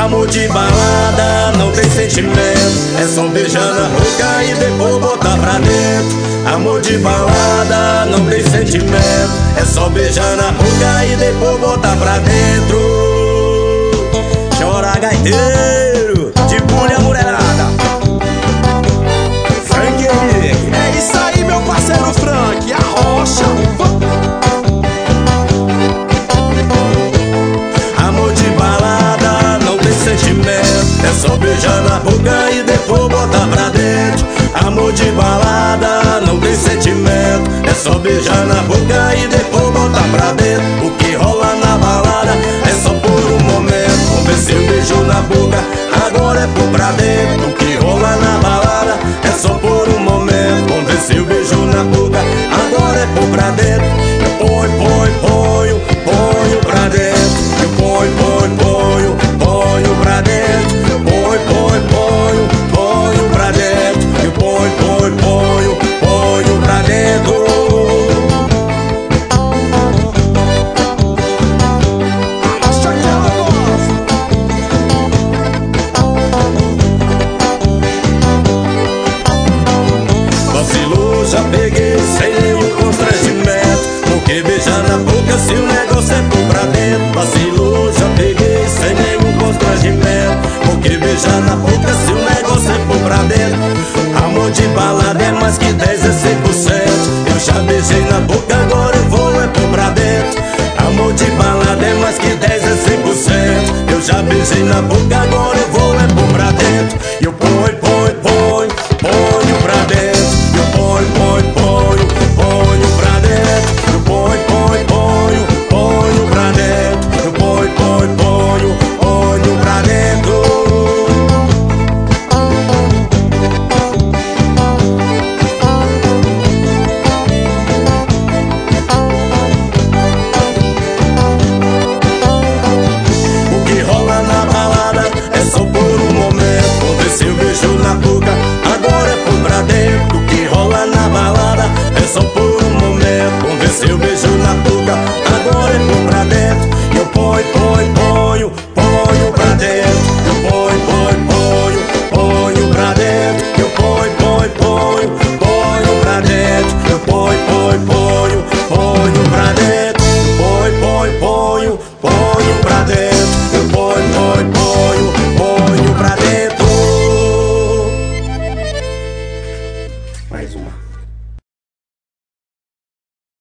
Amor de balada não tem sentimento, é só beijar na boca e depois botar pra dentro. Amor de balada não tem sentimento, é só beijar na boca e depois botar pra dentro. Chora gaiteiro, de pulha mulherada. Frank Henrique. É isso aí, meu parceiro Frank, a rocha. Amor de balada não tem sentimento, é só beijar na boca e depois botar pra dentro. Amor de balada não tem sentimento, é só beijar na boca e depois botar pra dentro. O que rola na balada é só por um momento. Vamos ver se eu beijo na boca, agora é por pra dentro. O que rola na balada é só por um momento. Vamos ver se eu beijo na boca, agora é por pra dentro. Eu ponho pra dentro. Eu ponho pra dentro. Eu ponho pra dentro. Eu ponho pra dentro. Arrasta que ela gosta. Vacilou, já peguei sem nenhum constrangimento. Porque beijar na boca se o negócio é por pra dentro. Vacilou, já peguei sem nenhum constrangimento. Porque beijar na boca se o negócio é por pra dentro. Amor de balada é mais que 10, é 100%. Eu já beijei na boca, agora eu vou é por pra dentro. Amor de balada é mais que 10, é 100%. Eu já beijei na boca, agora eu vou é por pra dentro.